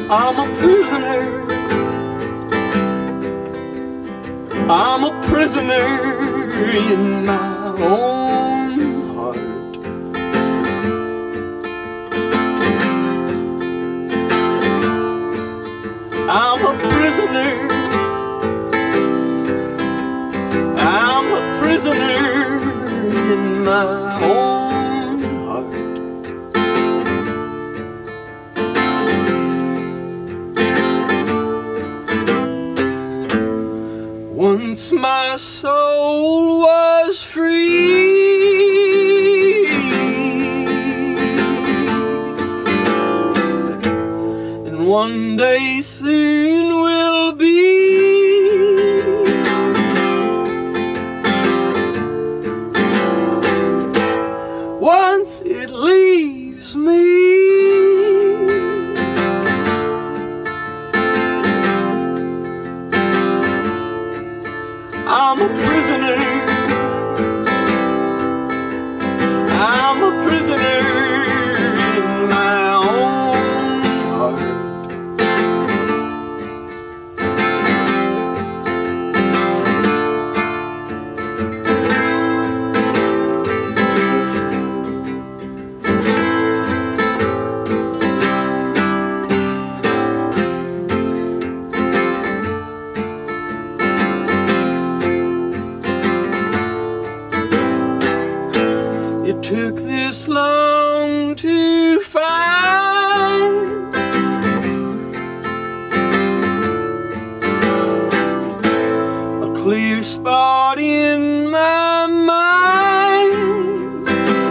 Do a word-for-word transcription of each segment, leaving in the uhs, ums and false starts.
I'm a prisoner. I'm a prisoner in my own heart. I'm a prisoner. I'm a prisoner in my own heart. Once my soul was free, and one day soon will be. Once it leaves me, I'm a prisoner. I'm a prisoner in my own heart. It took this long to find a clear spot in my mind.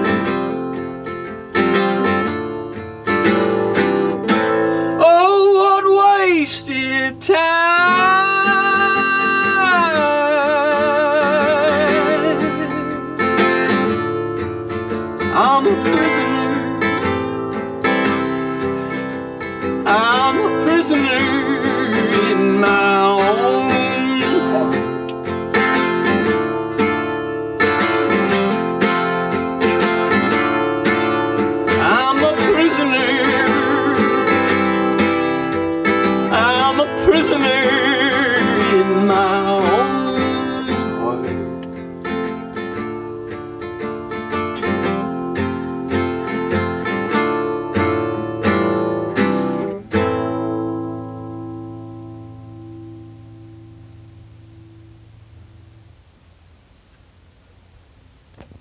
Oh, what wasted time. I'm a prisoner. I'm a prisoner